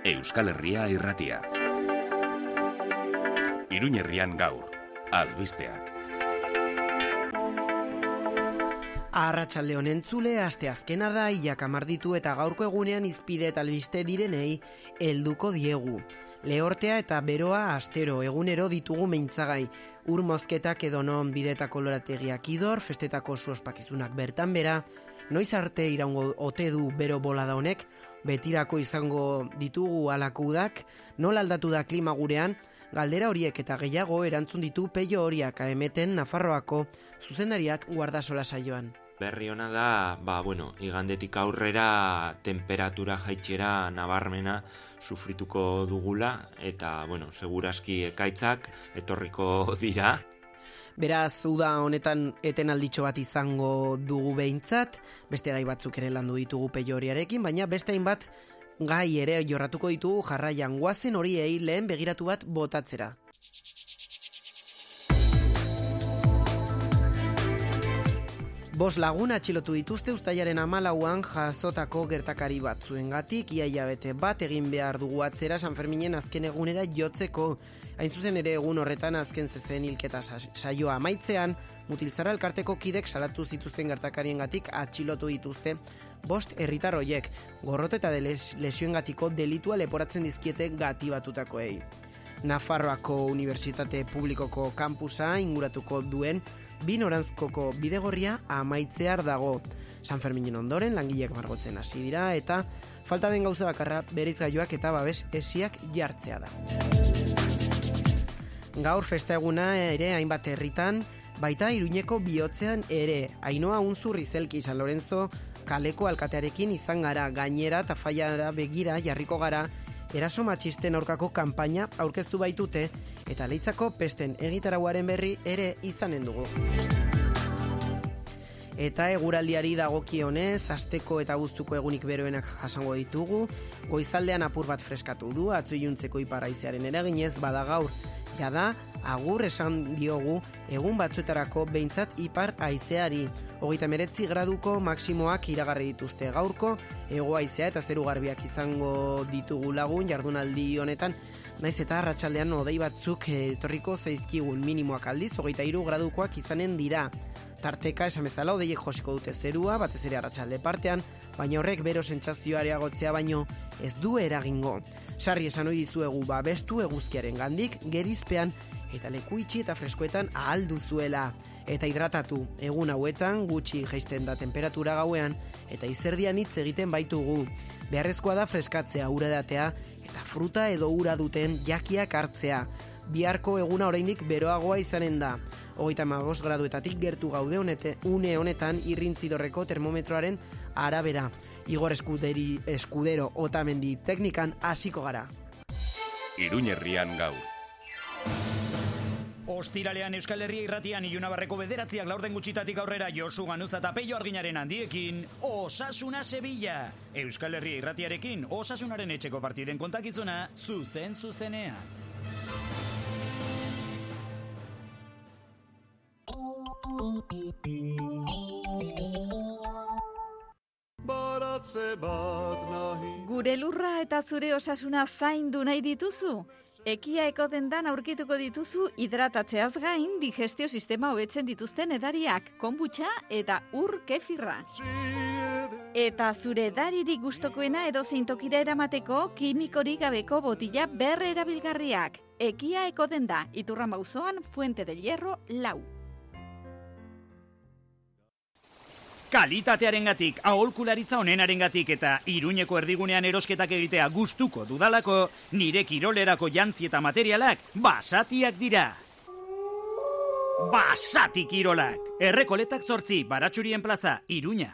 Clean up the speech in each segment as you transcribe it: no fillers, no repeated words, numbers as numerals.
Euskal Herria Irratia. Iruñe Herrian gaur, albisteak. Arratsalde honen entzule, asteazkena da, ilak amarditu eta gaurko egunean izpide eta albiste direnei helduko diegu. Lehortea eta beroa astero egunero ditugu meintzagai. Ur mozketak edo non bidetako lorategiak idor, festetako zu ospakizunak bertan bera, noiz arte iraungo ote du bero bolada honek, betirako izango ditugu halako udak, nola aldatu da klima gurean, galdera horiek eta gehiago erantzun ditu Peio Horiak emeten Nafarroako zuzendariak Guardasola saioan. Berri ona da, igandetik aurrera temperatura jaitsiera nabarmena sufrituko dugula eta, seguraski ekaitzak etorriko dira. Beraz, uda honetan etenalditxo bat izango dugu behintzat, beste gai batzuk ere landu ditugu Peio Horiarekin, baina beste hainbat gai ere jorratuko ditugu jarraian, goazen horiei lehen begiratu bat botatzera. Bost lagun atxilotu dituzte uztailaren 14an jasotako gertakari batzuengatik, ia hilabete bat egin behar dugu atzera San Ferminen azken egunera jotzeko. Hain zuzen ere egun horretan azken zezen hilketa saioa amaitzean, Mutiltzara elkarteko kidek salatu zituzten gertakariengatik atxilotu dituzte bost herritar horiek, gorroto eta lesioengatiko delitua leporatzen dizkiete gatibatutakoei. Nafarroako Unibertsitate Publikoko kampusa inguratuko duen binoranzkoko bidegorria amaitzear dago. San Ferminen ondoren langileak margotzen hasi dira eta falta den gauza bakarra bereizgailuak eta babes esiak jartzea da. Gaur festa eguna ere hainbat herritan, baita Iruñeko bihotzean ere, Ainoa Unzurri Zelki San Lorenzo kaleko alkatearekin izan gara, gainera eta faiara begira jarriko gara, eraso matxisten aurkako kanpaina aurkeztu baitute eta Leitzako pesten egitarauaren berri ere izanen dugu. Eta eguraldiari dagokionez, asteko eta guztuko egunik beroenak jasango ditugu, goizaldean apur bat freskatu du, atzo iluntzeko ipar haizearen eraginez, bada gaur, jada, agur esan diogu egun batzuetarako behintzat ipar haizeari. 39 graduko maksimoak iragarri dituzte gaurko, hego haizea eta zeru garbiak izango ditugu lagun jardunaldi honetan, naiz eta arratsaldean hodei batzuk etorriko zaizkigun, minimoak aldiz 23 gradukoak izanen dira. Tarteka esan bezala hodeiek josiko dute zerua, batez ere arratsalde partean, baina horrek bero sentsazioa areagotzea baino ez du eragingo. Sarri esan ohi dizuegu babestu eguzkiaren gandik, gerizpean eta leku itxi eta freskoetan ahal duzuela. Eta hidratatu, egun hauetan gutxi jaisten da temperatura gauean eta izerdian hitz egiten baitugu. Beharrezkoa da freskatzea, ura edatea eta fruta edo ura duten jakiak hartzea. Biharko eguna oraindik beroagoa izanen da. 35 graduetatik gertu gaude une honetan Irrintzidorreko termometroaren arabera. Igor Eskudero Otamendi teknikan hasiko gara. Iruñe Herrian gaur. Ostiralean Euskal Herria Irratian Ilunabarreko 9 laurden gutxitatik aurrera Josu Ganuza eta Peio Arginaren handiekin Osasuna Sevilla. Euskal Herria Irratiarekin Osasunaren etxeko partiden kontakizuna zuzenean. Gure lurra eta zure osasuna zaindu nahi dituzu? Ekia ekodendan aurkituko dituzu hidratatzeaz gain digestio sistema hobetzen dituzten edariak, konbutxa eta ur kefirra. Eta zure edaririk gustokoena edozein tokira eramateko kimikorik gabeko botila berre erabilgarriak. Ekia ekodenda, Iturrama auzoan Fuente del Hierro 4. Kalitatearengatik, aholkularitza onenarengatik eta Iruñeko erdigunean erosketak egitea gustuko dudalako, nire kirolerako jantzi eta materialak Basatiak dira. Basati Kirolak! Errekoletak 8, Baratxurien plaza, Iruña.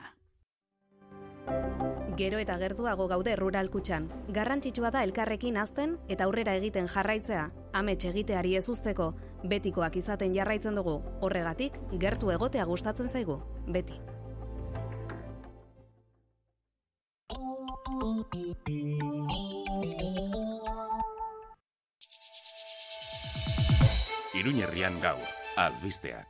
Gero eta gertuago gaude Rural Kutxan. Garrantzitsua da elkarrekin hazten eta aurrera egiten jarraitzea. Amets egiteari ez uzteko, betikoak izaten jarraitzen dugu. Horregatik, gertu egotea gustatzen zaigu. Beti. Iruñe Herrian gaur, albisteak.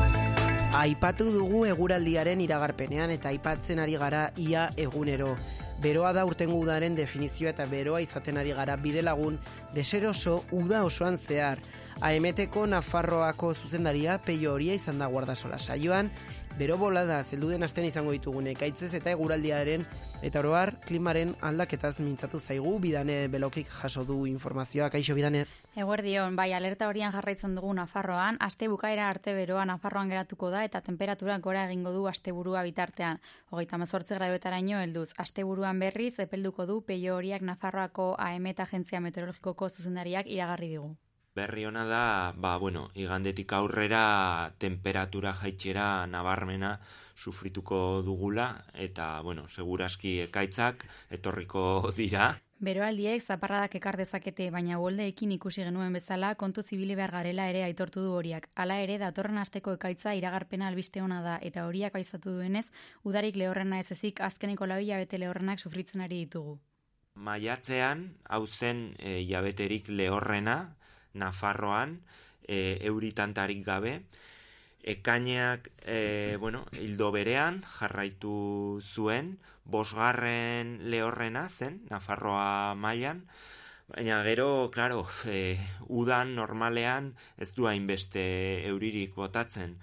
Aipatu dugu eguraldiaren iragarpenean eta aipatzen ari gara ia egunero. Beroa da urtengo udaren definizioa eta beroa izaten ari gara bidelagun deseroso uda osoan zehar. AMT-ko Nafarroako zuzendaria Peio Horia izan da Guardasola saioan, bero bolada zelduden astean izango ditugun ekaitzez eta eguraldiaren eta oro har klimaren aldaketaz mintzatu zaigu. Bidane Belokik jaso du informazioa. Kaixo Bidane. Eguerdion, bai, alerta horian jarraitzen dugu Nafarroan, aste bukaera arte beroa Nafarroan geratuko da eta temperatura gora egingo du asteburua bitartean. 38 graduetaraino helduz. Asteburuan berriz epelduko du Peio Horiak Nafarroako AMT Agentzia Meteorologikoko zuzendariak iragarri digu. Berri ona da, igandetik aurrera temperatura jaitsera nabarmena sufrituko dugula eta, seguraski ekaitzak etorriko dira. Beroaldiek zaparradak ekar dezakete, baina uholdeekin ikusi genuen bezala kontu zibili behar garela ere aitortu du Horiak. Hala ere, datorren asteko ekaitza iragarpena albiste ona da eta Horiak aizatu duenez, udarik lehorrena ez ezik azkeneko 2 hilabete lehorrenak sufritzen ari ditugu. Maiatzean, hau zen hilabeterik lehorrena, Nafarroan, euritantarik gabe, ekaineak, hildo berean jarraitu zuen, 5. lehorrena zen, Nafarroa mailan, baina gero, udan normalean ez du hainbeste euririk botatzen,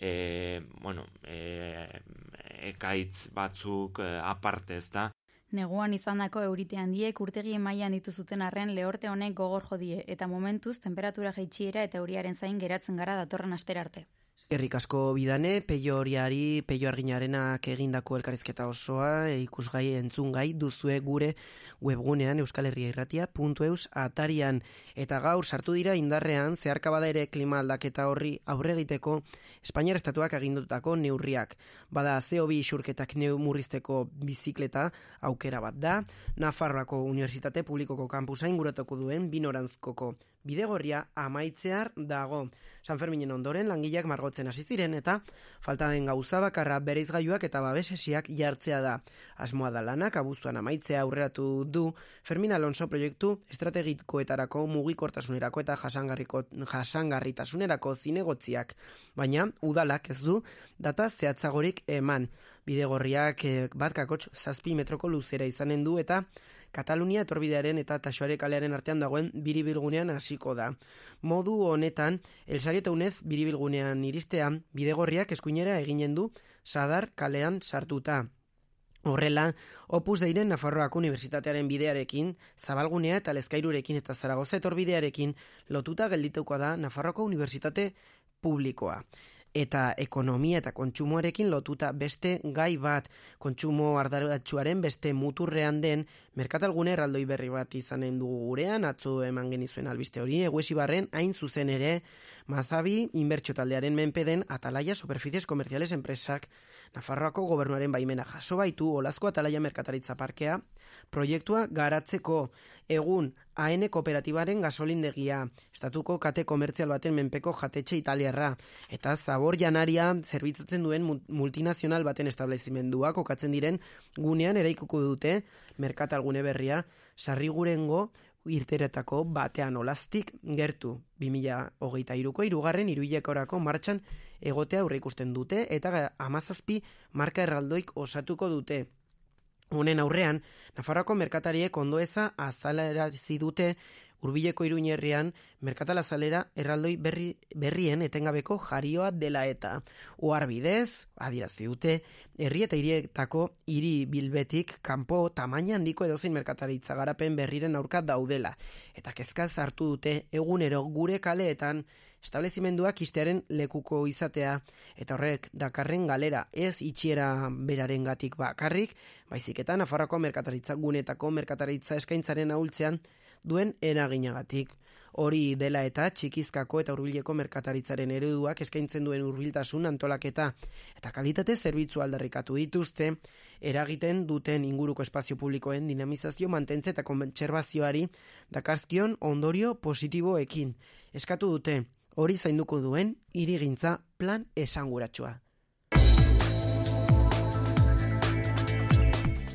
ekaitz batzuk aparte ez da. Neguan izandako eurite handiek urtegien mailan dituzuten arren lehorte honek gogor jodie eta momentuz temperatura jaitsiera eta euriaren zain geratzen gara datorren astera arte. Eskerrik asko Bidane, Peio Horiari, Peio Arginarenak egindako elkarrizketa osoa, ikusgai entzungai duzue gure webgunean euskalherriairratia.eus atarian. Eta gaur sartu dira indarrean zeharka ere klima aldaketa horri aurre egiteko Espainiar Estatuak agindutako neurriak. Bada CO2 isurketak murrizteko bizikleta aukera bat da, Nafarroako Unibertsitate Publikoko kampusa inguratuko duen binorantzkoko bidegorria amaitzear dago. San Ferminen ondoren langileak margotzen hasi ziren eta falta den gauza bakarra bereizgailuak eta babesesiak jartzea da. Asmoa da lanak abuztuan amaitzea aurreratu du Fermin Alonso proiektu estrategikoetarako mugikortasunerako eta jasangarritasunerako zinegotziak. Baina udalak ez du data zehatzagorik eman. Bidegorriak 1,7 metroko luzera izanen du eta Katalunia etorbidearen eta Taxoare kalearen artean dagoen biribilgunean hasiko da. Modu honetan, Elsario Taunez biribilgunean iristean, bidegorriak eskuinera eginen du Sadar kalean sartuta. Horrela, Opus Deiren Nafarroako Unibertsitatearen bidearekin, Zabalgunea eta Lezkairurekin eta Zaragoza etorbidearekin lotuta geldituko da Nafarroako Unibertsitate Publikoa. Eta ekonomia eta kontsumoarekin lotuta beste gai bat, kontsumo ardaratsuaren beste muturrean den merkatalgune erraldoi berri bat izanen dugu gurean, atzo eman genizuen albiste hori, Eguesibarren hain zuzen ere, Mazabi inbertsio taldearen menpe den Atalaia Superficies Komerziales enpresak Nafarroako gobernuaren baimena jaso baitu Olazko Atalaia Merkataritza Parkea proiektua garatzeko. Egun AN kooperatibaren gasolindegia, estatuko kate komertzial baten menpeko jatetxe italiarra, eta zabor janaria zerbitzatzen duen multinazional baten establezimendua kokatzen diren gunean eraikuko dute merkatalgune berria Sarrigurengo irteretako batean Olaztik gertu 2023ko 3. hiruhilekorako martxan egotea aurreikusten dute eta 17 marka erraldoik osatuko dute. Honen aurrean, Nafarroako merkatariek ondoeza azalerazi dute Hurbileko Iruñerrian merkatal azalera erraldoi berrien etengabeko jarioa dela eta oharbidez, adierazi dute, herri eta hirietako hiri bilbetik kanpo tamaina handiko edozein merkataritza garapen berriren aurka daudela. Eta kezkaz hartu dute egunero gure kaleetan establezimenduak istearen lekuko izatea, eta horrek dakarren galera ez itxiera berarengatik bakarrik, baizik eta Nafarroako merkataritza gunetako merkataritza eskaintzaren ahultzean duen eraginagatik. Hori dela eta txikizkako eta hurbileko merkataritzaren ereduak eskaintzen duen hurbiltasun antolaketa eta kalitate zerbitzu aldarrikatu dituzte, eragiten duten inguruko espazio publikoen dinamizazio mantentze eta kontserbazioari dakarzkion ondorio positiboekin. Eskatu dute hori zainduko duen hirigintza plan esanguratsua.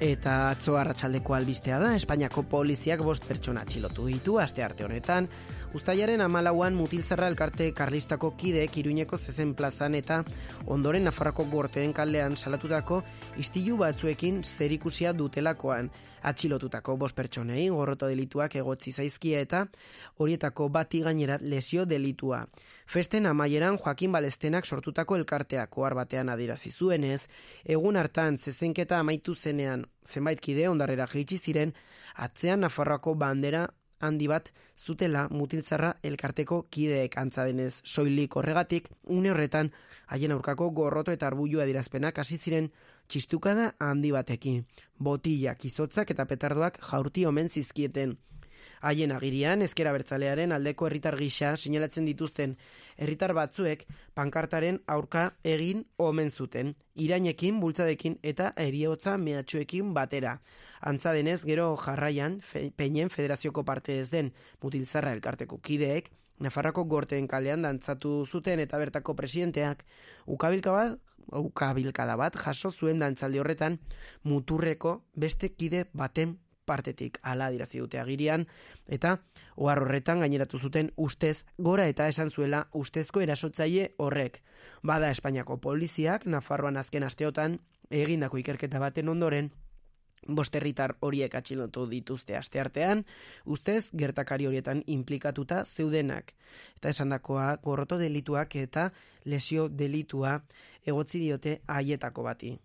Eta atzo arratsaldeko albistea da, Espainiako poliziak 5 pertsona atxilotu ditu astearte honetan. Uztailaren 14an Mutilzarra elkarte karlistako kideek Iruñeko zezen plazan eta ondoren Nafarroako Gorteen kalean salatutako istilu batzuekin zerikusia dutelakoan. Atxilotutako 5 pertsonei gorroto delituak egotzi zaizkie eta horietako bati gainera lesio delitua. Festen amaieran Joaquin Balestenak sortutako elkarteak ohar batean adierazi zuenez, egun hartan zezenketa amaitu zenean zenbait kide ondarrera jaitsi ziren, atzean Nafarroako bandera handi bat zutela Mutilzarra elkarteko kideek, antza denez soilik horregatik une horretan haien aurkako gorroto eta arbullu adierazpenak hasi ziren txistukada handi batekin. Botillak, izotzak eta petardoak jaurti omen zizkieten. Haien agirian, ezker abertzalearen aldeko herritar gisa seinalatzen dituzten herritar batzuek pankartaren aurka egin omen zuten, irainekin, bultzadekin eta heriotza mehatxuekin batera. Antza denez, gero jarraian, Peinen Federazioko parte ez den Mutilzarra elkarteko kideek, Nafarroako Gorteen kalean dantzatu zuten eta bertako presidenteak ukabilkada bat jaso zuen dantzaldi horretan muturreko beste kide baten partetik, hala adirazi dute agirian, eta ohar horretan gaineratu zuten ustez gora eta esan zuela ustezko erasotzaile horrek. Bada Espainiako poliziak Nafarroan azken asteotan egindako ikerketa baten ondoren 5 herritar horiek atxilotu dituzte asteartean, ustez gertakari horietan inplikatuta zeudenak. Eta esandakoa gorroto delituak eta lesio delitua egotzi diote haietako bati.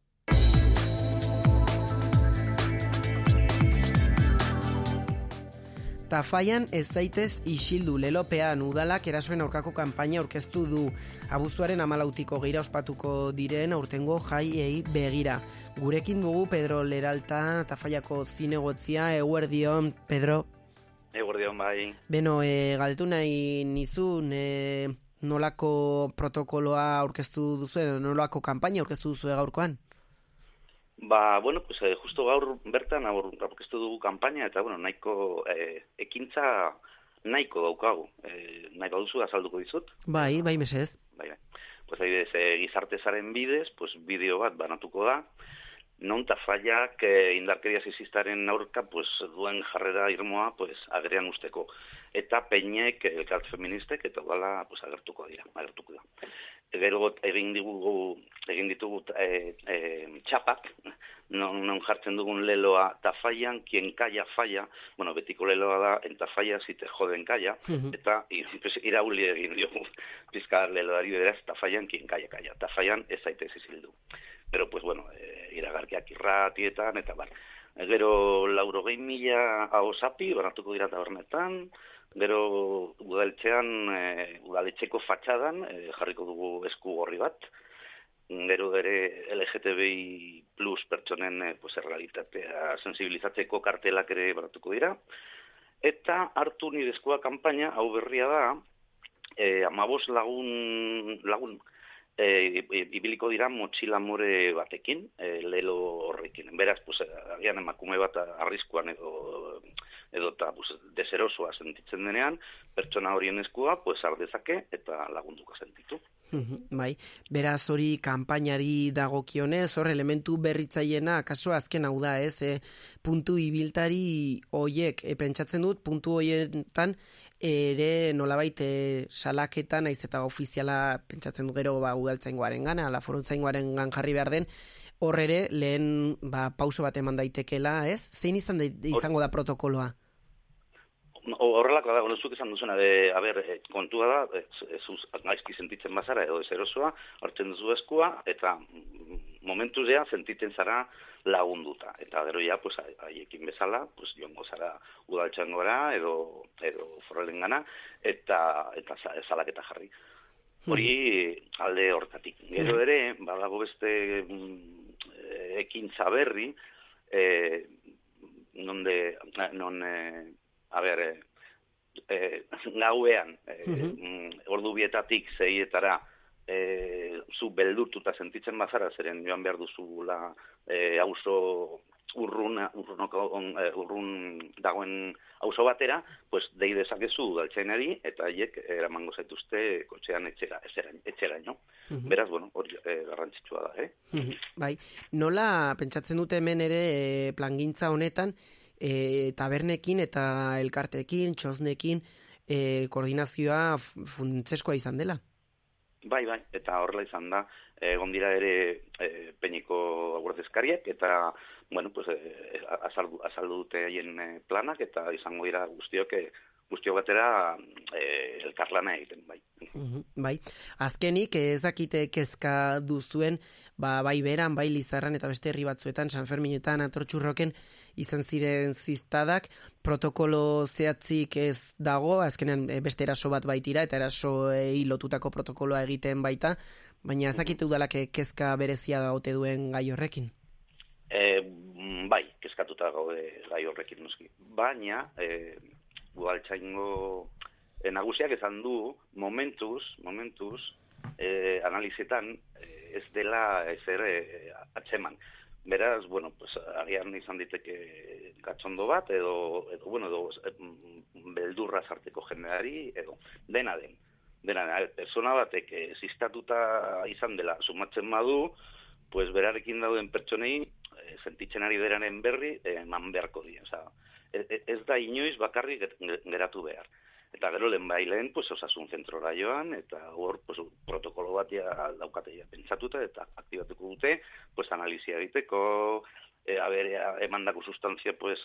Tafallan ez zaitez isildu, lelopean udalak erasoen aurkako kanpaina aurkeztu du. Abuztuaren 14ko geira ospatuko diren aurtengo jaiei begira. Gurekin dugu Pedro Leralta, Tafallako zinegotzia, eguerdion, Pedro. Eguerdion, bai. Beno, galdetu nahi nizun, nolako protokoloa aurkeztu duzu, nolako kanpaina aurkeztu duzu gaurkoan? Bueno, pues justo gaur bertan aurkeztu dugu kanpaina eta nahiko ekintza nahiko daukagu. Nahi baduzu azalduko dizut? Bai, mesez. Bai. Pues adibidez, gizartezaren bidez, pues bideo bat banatuko da. Non Tafallak indarkeria sexistaren aurka pues duen jarrera irmoa pues agerian usteko. Eta Peinek elkarte feministek eta udala pues agertuko da. Gero egin ditugu txapak, non jartzen dugun leloa Tafallan, quien calla falla, betiko leloa da, en Tafalla si te joden calla, eta irauli egin diogu pizkar leloari beraz, Tafallan, quien calla calla, Tafallan ez zaitez izildu. Pero, iragarkiak irratietan, eta bar. Gero 80.000 ahosapi, banatuko dira tabernetan, gero udaletxeko fatxadan jarriko dugu esku gorri bat, gero ere LGTBI plus pertsonen errealitatea sensibilizatzeko kartelak ere banatuko dira, eta hartu nire eskua kanpaina, hau berria da, 15 lagun ibiliko dira motxila more batekin, lelo horrekin. Beraz, agian emakume bat arriskuan edo eta deserosoa sentitzen denean, pertsona horien eskua ardezake eta lagunduko sentitu. Bai, beraz hori kanpainari dagokionez, hor elementu berritzaileena, kaso azken hau da, puntu ibiltari hoiek, pentsatzen dut, puntu hoietan ere nolabait salaketan, naiz eta ofiziala pentsatzen du gero udaltzaingoaren gana, ala foruntzaingoaren gan jarri behar den, hor ere lehen pauso bat eman daitekela, ez? Zein izango da protokoloa? Horrelako da, zuk esan duzuna, kontua da, gaizki sentitzen bazara edo deserosoa, hartzen duzu eskua, eta momentuzea sentitzen zara lagunduta. Eta gero ja, haiekin bezala, joango zara udaltzaingora edo foralengana, eta salaketa jarri. Hori alde hortatik. Gero ere, badago beste ekintza berri, gauean, ordu bietatik 6etara zu beldurtuta sentitzen bazara, zeren joan behar duzula auzo urrun dagoen auzo batera, pues dei dezakezu udaltzainari eta haiek eramango zaituzte kotxean etxeraino. Beraz, bueno, hori garrantzitsua da, Bai, nola pentsatzen dute hemen ere plangintza honetan tabernekin eta elkartekin, txosnekin koordinazioa funtseskoa izan dela? Bai, eta horrela izan da, egon dira ere Peñiko guardieskariak eta, bueno, pues azaldu dute haien planak eta izango dira guztiok batera elkarlana egiten, bai. Bai, azkenik ez dakite kezka duzuen, bai beran, bai Lizarran eta beste herri batzuetan, San Ferminetan, Atortxurroken izan ziren ziztadak, protokolo zehatzik ez dago, azkenean beste eraso bat baitira, eta erasoei lotutako protokoloa egiten baita, baina ez dakite udalak kezka berezia ote duen gai horrekin? Bai, kezkatuta gaude gai horrekin noski. Baina, udaltzaingo nagusiak esan du, momentuz, analizetan ez dela ezer atzeman. Beraz, bueno, pues agian izan diteke gatzondo bat, edo beldurra sarteko jendeari, edo dena den. Persona batek zistatuta izan dela sumatzen badu, pues berarekin dauden pertsonei sentitzen ari deraren berri eman beharko dira. Ez da inoiz bakarrik geratu behar. Eta gero lehen, pues, osasun zentrora joan, eta hor pues, protokolo batia daukatea pentsatuta, eta aktibatuko dute, pues, analizia egiteko, emandako sustantzia pues,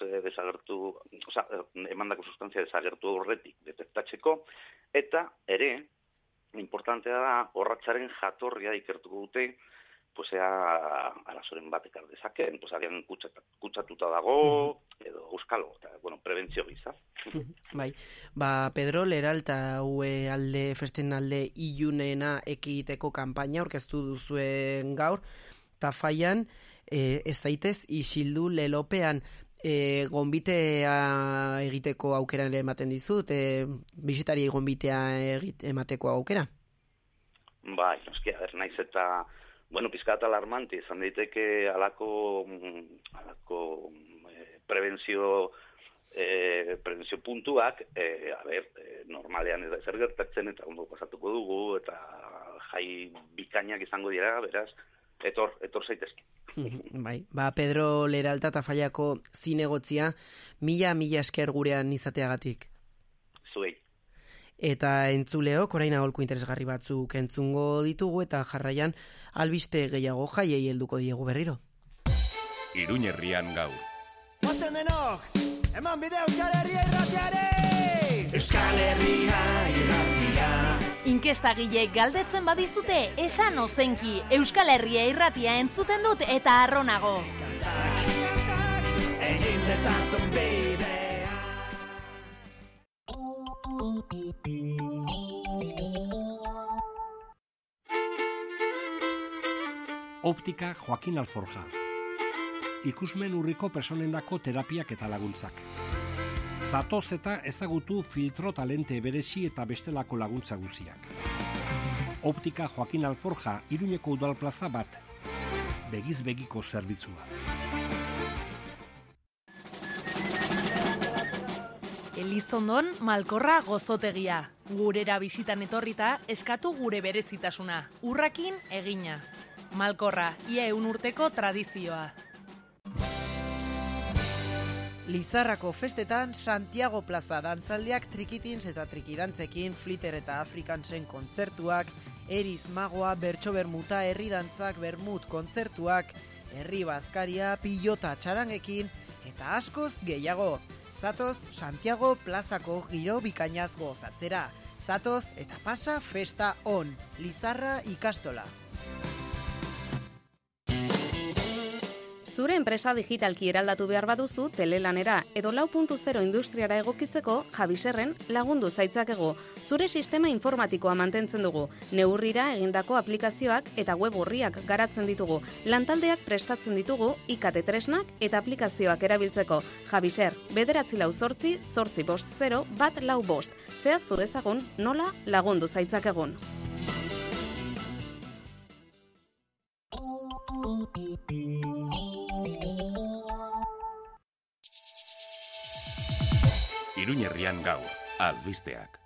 desagertu horretik detektatzeko, eta ere, importantea da, horratzaren jatorria ikertuko dute, pues arazoren bat ekar dezakeen, pues agian kutsatuta dago, edo euskalo, eta, bueno, prebentzio giza. Bai, Pedro Leralta alde, festen alde ilunena ekiteko kanpaina aurkeztu duzuen gaur, Tafaian, ez zaitez, isildu lelopean, gonbitea egiteko aukera ere ematen dizut, bisitari gonbitea emateko aukera? Bai, noski, naiz eta bueno, pizkat alarmante, izan daiteke alako prebentzio puntuak, normalean ez da ezer gertatzen eta ondo pasatuko dugu, eta jai bikainak izango dira, beraz, etor zaitezke. Bai, Pedro Leralta Tafaiako zinegotzia, mila esker gurean izateagatik. Zuei. Eta entzuleok, orain aholku interesgarri batzuk entzungo ditugu, eta jarraian albiste gehiago jaiei helduko diegu berriro. Iruñ herrian gaur. Ozen denok, eman bide Euskal Herria irratiare! Euskal Herria irratia. Inkestagileek galdetzen badizute, esan ozenki, Euskal Herria irratia entzuten dut eta arronago. Egin dezazun bidea. Optika Joaquin Alforja. Ikusmen urriko personendako terapiak eta laguntzak. Zatoz eta ezagutu filtro talente berezi eta bestelako laguntza guziak. Optika Joaquin Alforja, Iruñeko Udal Plaza bat. Begiz begiko zerbitzua. Elizondon Malkorra gozotegia. Gurera bisitan etorrita eskatu gure berezitasuna. Urrakin egina. Malkorra, ia 100 urteko tradizioa. Lizarrako festetan Santiago Plaza dantzaldiak trikitins eta trikidantzekin, Flitter eta Afrikansen kontzertuak, Eriz Magoa, Bertso Bermuta, herri dantzak, Bermut kontzertuak, herri bazkaria, pilota txarangekin, eta askoz gehiago. Zatoz Santiago Plazako giro bikainaz gozatzera. Zatoz eta pasa festa on. Lizarra ikastola. Zure enpresa digitalki eraldatu behar baduzu telelanera edo 4.0 industriara egokitzeko Javiserren lagundu zaitzakegu. Zure sistema informatikoa mantentzen dugu. Neurrira egindako aplikazioak eta web orriak garatzen ditugu. Lantaldeak prestatzen ditugu IKT tresnak eta aplikazioak erabiltzeko. Javiser, 9440850 Zehaztu dezagun nola lagundu zaitzakegun. Iruñerrian gaur, albisteak.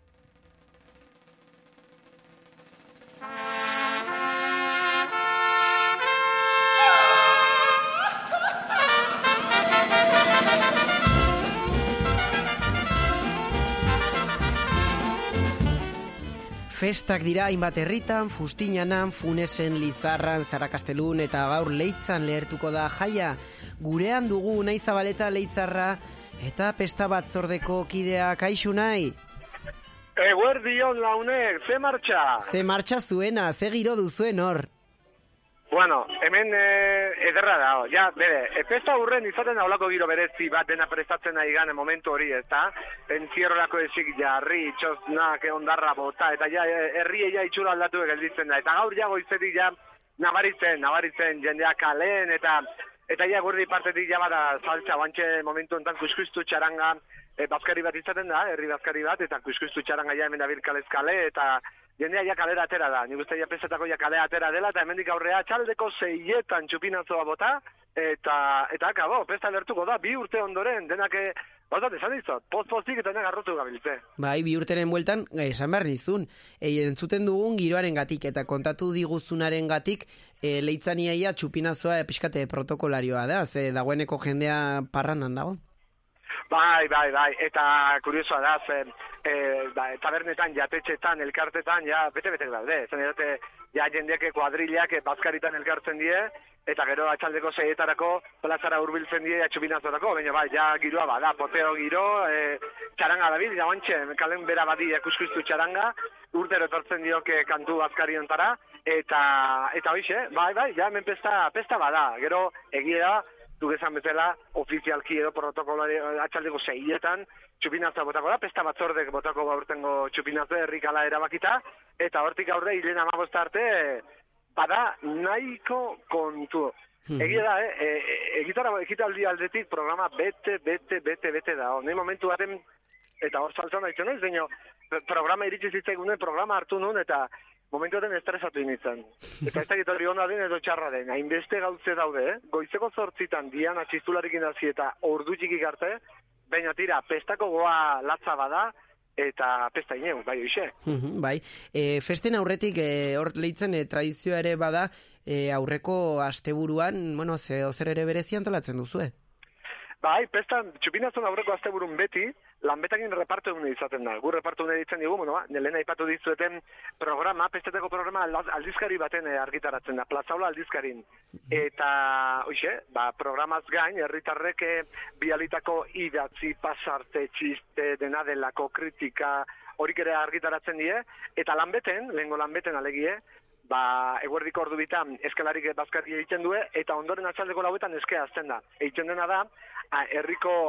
Festak dira hainbat herritan, Fustinanan, Funesen, Lizarran, Zarakastelun eta gaur Leitzan lehertuko da jaia. Gurean dugu Unai Zabaleta Leitzarra eta Pesta Batzordeko kidea. Kaixo Unai? Eguerdion launek, ze martxa? Ze martxa zuena, ze giro duzuen hor? Bueno, hemen ederra da, ja, bere, pesta hurren izaten aulako giro berezi bat dena prestatzen nahi gane momentu hori, ezta? Entzierrorako esik jarri, txosnak, ondarra bota, eta ja, herri ja itxura aldatu gelditzen da. Eta gaur ja goizetik ja nabaritzen jendeak kaleen, eta ja gurdi partetik ja bada saltza, bantxe momentu enten kuskustu txaranga, bazkari bat izaten da, herri bazkari bat, eta kuskustu txaranga ja hemen da birkalez kale, eta jendea ja kalera atera da, nik uste ja pesetako ja kalera atera dela, eta hemendik aurrea txaldeko 6etan txupinazoa bota, eta akabo, pesta lertuko da, 2 urte ondoren, denak, bauzat, esan dizot, post-postik eta denak arrotu gabiltze. Bai, 2 urteren bueltan, esan behar nizun, entzuten dugun giroaren gatik, eta kontatu diguzunaren gatik, Leitzaniaia txupinazoa pixkate protokolarioa da, ze dagoeneko jendea parrandan dago. Bai, eta kuriosoa da, tabernetan, jatetxetan, elkartetan, ja, bete-bete daude. Zen edate, ja, jendeak kuadrilak bazkaritan elkartzen die, eta gero atxaldeko 6etarako plazara hurbiltzen die txupinazorako, baina bai, ja, giroa bada, poteo giro, txaranga dabil, ja, bantxe, kalen bera badi kuskustu txaranga, urtero etortzen dioke kantu bazkariontara, eta hoixe, bai, ja, hemen pesta bada, gero, egia du gezan bezala, ofizialki edo protokolari atxaldeko 6etan, txupinazua botako da, Pesta Batzordek botako gaurtengo txupinazua herrikala erabakita, eta hortik aurre hilen 15 arte, bada nahiko kontu. Egia da, egitaldi aldetik programa bete da. Nei momentu baten, eta hor saltzan daitzen ez, dino, programa iritsi zitzaigunen, programa hartu nun, eta momentu baten estresatu initzen. Eta ez dakit hori hona den edo txarra den, hainbeste gauze daude, goizeko 8etan dian atxistularekin hasi eta ordu txikik arte, baina tira, pestako goa latza bada, eta pesta ineu, bai hoxe. Bai, festen aurretik hor Leitzen tradizioa ere bada, aurreko asteburuan, bueno, zer ere berezi antolatzen duzue? Bai, pestan, txupinazon aurreko asteburun beti, lanbetakin reparto egune izaten da. Gu reparto egune ditzen digu, nelen aipatu dizueten programa, pesteteko programa aldizkari baten argitaratzen da, Plazaula aldizkarin. Eta, hoxe, programaz gain, herritarrek bialitako idatzi, pasarte, txiste, dena delako, kritika, horik ere argitaratzen die, eta lehengo lanbeten alegie, eguerdiko ordu bitan eskalarik bazkari egiten du, eta ondoren atxaldeko lauetan eskea azten da. Egiten dena da, herriko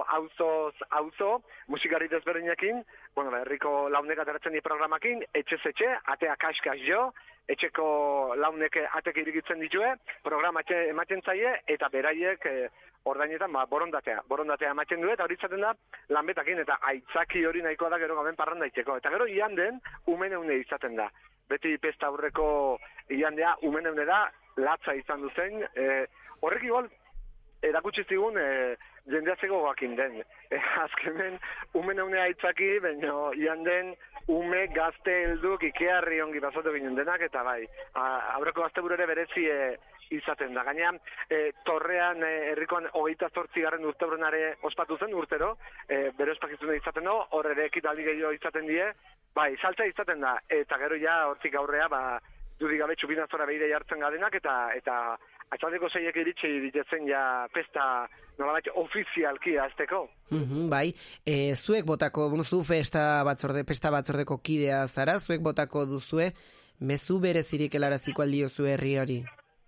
auzo, musikari desberdinekin, herriko launek ateratzen di programakin, etxez-etxe, atea kaskas jo, etxeko launek atek irigitzen ditue, programa ematen zaie, eta beraiek ordainetan borondatea ematen du, eta hori izaten da lanbetakin, eta aitzaki hori nahikoa da gero gaben parrandaiteko. Eta gero ianden, umeneune izaten da. Beti pesta aurreko iandea, umeneune da, latza izan duzen, horrek igual, erakutsi zigun jendea zego goakin den. Azkenen, umeneune aitzaki, baina ianden, ume, gazte, helduk, ikearri ongi pasatu ginen denak, eta bai, aurreko asteburere berezi izaten da. Gainean, torrean herrikoan 28. urteurrenare ospatu zen urtero, bere ospakizune izaten do, hor ere ekitaldi gehiago izaten die, bai, saltza izaten da, eta gero ja hortik aurrea, dudik gabe txupinazora behire jartzen gadenak, eta atxaldeko 6ek iritsi ditzen ja pesta nolabait ofizialki azteko. Bai, zuek botako, zu pesta batzordeko kidea zara, zuek botako duzue, mezu berezirik helaraziko aldiozu herri hori?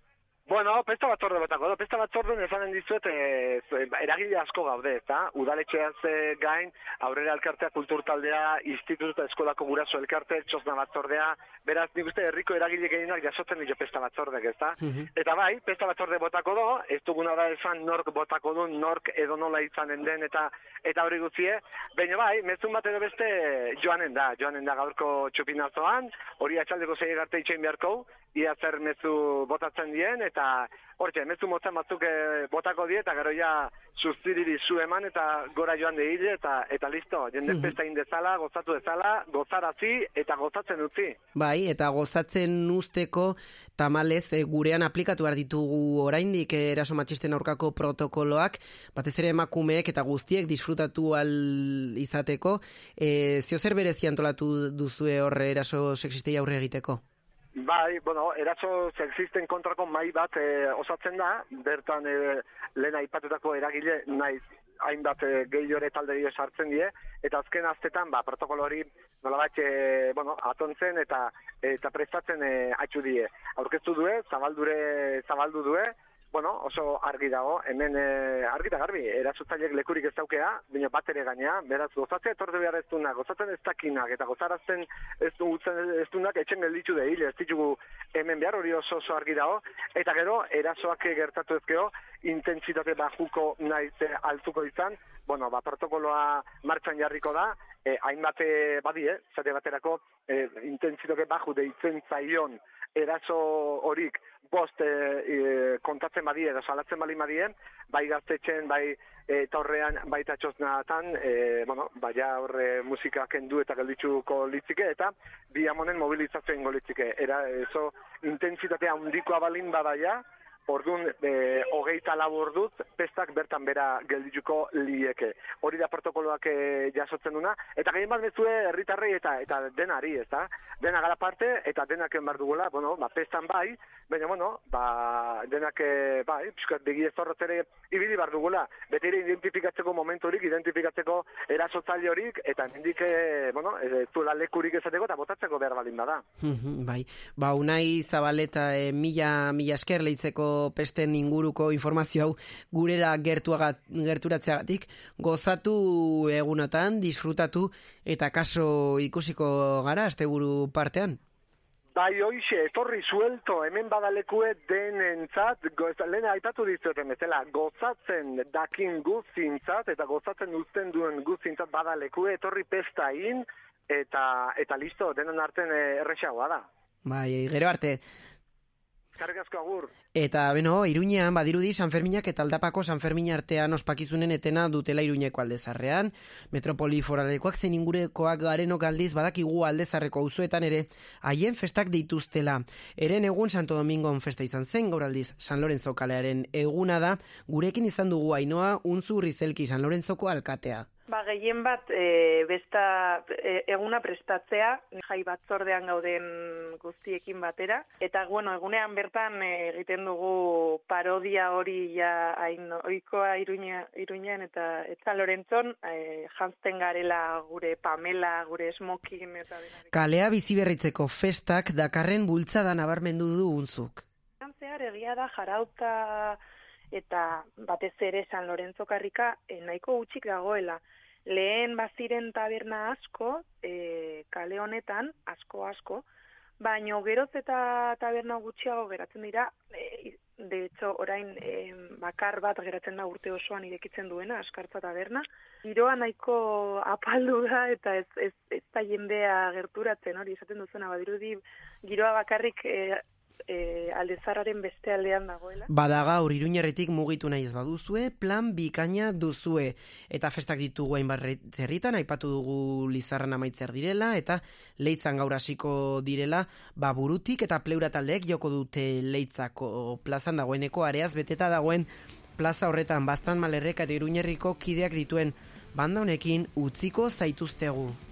Bueno, pesta batzorde botako, pesta batzorden esanen dizuet eragile asko gaude, eta udaletxeaz gain, aurrera elkartea, kulturtaldea, institutu eta eskolako guraso elkarte, txosna batzordea, beraz, nik uste herriko eragile gehienak jasotzen dira pesta batzordek, ezta? Eta bai, pesta batzorde botako do, ez duguna da esan nork botako du, nork edo nola izanen den, eta hori guzie, baina bai, mezun bat edo beste joanen da gaurko txupinazoan, hori atxaldeko 6 arte itxein beharko, ia zer mezu botatzen dien, eta hortxe, mezu motzen batzuk botako die, eta gero ja suztiriri zu eman, eta gora joan dehile, eta listo, jende festa indezala, gozatu dezala, gozarazi, eta gozatzen utzi. Bai, eta gozatzen usteko tamalez gurean aplikatu behar ditugu oraindik eraso matxisten aurkako protokoloak, batez ere emakumeek eta guztiek disfrutatu al izateko, zio zer berezi antolatu duzue horre eraso sexistei aurre egiteko? Bai, bueno, eraso sexisten kontrako mahai bat osatzen da, bertan lehen aipatutako eragile naiz hainbat gehiore talderio sartzen die, eta azken astetan protokolo hori nolabait atontzen eta prestatzen atxu die. Aurkeztu due, zabaldu due, bueno, oso argi dago, hemen argi da garbi, erasotzaileek lekurik ez daukea, baina bat ere gainea, beraz gozatzea etorte behar ez dunak, gozatzen ez dakinak, eta gozarazten ez dunak etxen gelditu da hil, ez ditugu hemen behar hori oso argi dago, eta gero, erasoak gertatu ezkeo, intentsitate bajuko naiz altuko izan, bueno, protokoloa martxan jarriko da, hainbat badie, zate baterako, intentsitate baju deitzen zaion eraso horik bost kontatzen badie edo salatzen bali badie, bai gaztetxen, bai taurrean, baita txosnatan, baina horre musika kendu eta gelditzuko litzike, eta bi amonen mobilizazioen golitzike. Eso intentsitatea handikoa balin badaia, orduan, 24 orduz, pestak bertan bera geldituko lieke. Hori da protokoloak jasotzen duna, eta gehien bat mezue herritarrei eta denari, ez da? Dena gara parte, eta denak enbar dugula, pestan bai, baina, denak, piskat begi ez horretzere ibili bar dugula. Beti ere identifikatzeko momentu horik, identifikatzeko erasotzaile horik, eta hendik, zuela lekurik ezateko, eta botatzeko behar balin bada. Bai, Unai Zabaleta, mila esker leitzeko pesten inguruko informazio hau gurera gerturatzeagatik, gozatu egunotan, disfrutatu eta kaso ikusiko gara asteburu partean. Bai, hoixe, etorri suelto, hemen badalekue denentzat, lehen aipatu dizuten bezala, gozatzen dakin guztintzat, eta gozatzen uzten duen guztintzat badalekue, etorri pestain, eta listo, denon arten erresagoa da. Bai, gero arte. Eskerrik asko, agur. Eta, Iruñean, badirudi, Sanferminak eta Aldapako Sanfermin artean ospakizunen etena dutela Iruñeko Aldezarrean. Metropoli foralekoak zein ingurekoak garenok aldiz badakigu Aldezarreko auzoetan ere haien festak dituztela. Eren egun Santo Domingon festa izan zen, gaur aldiz San Lorenzo kalearen eguna da. Gurekin izan dugu Ainhoa Unzu Rizelki, San Lorenzoko alkatea. Gehien bat, eguna prestatzea, jai batzordean gauden guztiekin batera. Eta, egunean bertan egiten dugu parodia hori oikoa Iruñean eta San Lorenzon, jantzten garela gure Pamela, gure Smokin eta denarik. Kalea biziberritzeko festak dakarren bultzada nabarmendu du Unzuk. Zehar egia da jarauta eta batez ere San Lorenzo karrika nahiko gutxik dagoela. Lehen baziren taberna asko, kale honetan, asko, baino geroz eta taberna gutxiago geratzen dira, de hecho, orain bakar bat geratzen da urte osoan irekitzen duena, Askartza taberna. Giroa nahiko apaldu da eta ez da jendea gerturatzen, hori esaten duzuna, badirudi giroa bakarrik Aldezarraren beste aldean dagoela. Bada gaur Iruñerretik mugitu nahi ez baduzue, plan bikaina duzue. Eta festak ditugu hainbat herritan, aipatu dugu Lizarran amaitzer direla, eta Leitzan gaur hasiko direla, burutik eta pleura taldeek joko dute Leitzako plazan dagoeneko areaz beteta dagoen plaza horretan Baztan Malerreka eta Iruñerriko kideak dituen banda honekin utziko zaituztegu.